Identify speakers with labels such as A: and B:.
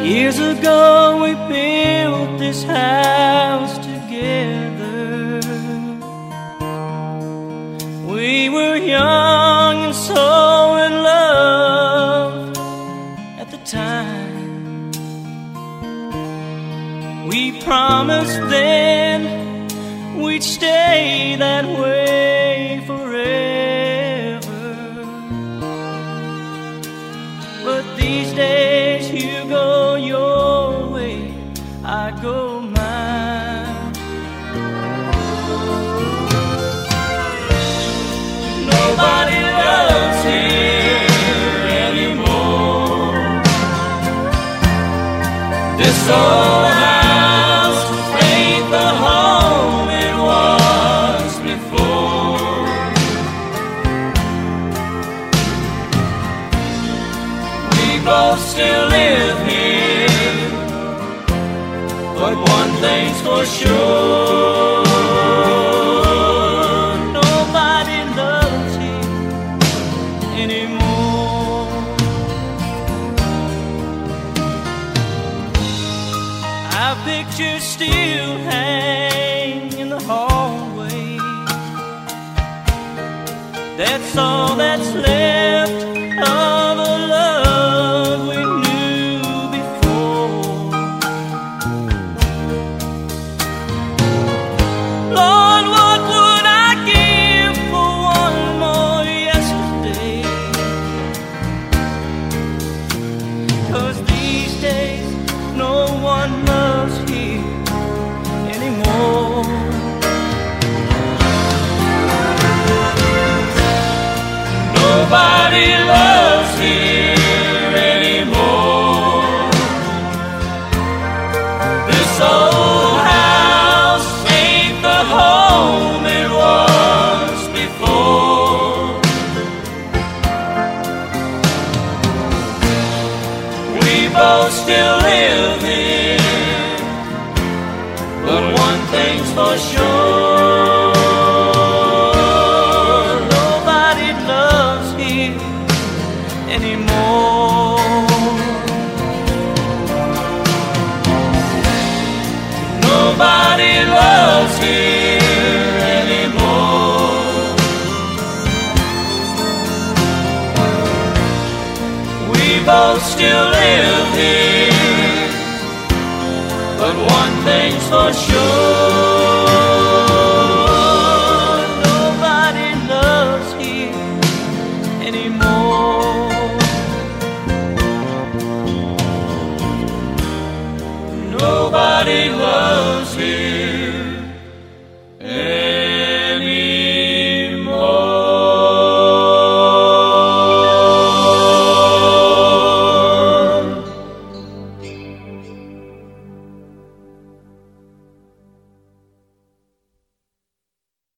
A: Years ago we built this house together. We were young and so in love at the time. We promised then we'd stay that way forever. But these days you go your way, I go mine. Nobody loves here anymore. This old house ain't the home it was before. We both still live here, but one thing's for sure, nobody loves here anymore. Our pictures still hang in the hallway. That's all that's left of a love we knew before. Lord, what would I give for one more yesterday? 'Cause these days no one loves here anymore. Nobody loves here anymore. This old house ain't the home it was before. We both still live here, but one thing's for sure, nobody loves here anymore. Nobody loves here anymore. We both still live here, but one thing's for sure, nobody loves here anymore. Nobody loves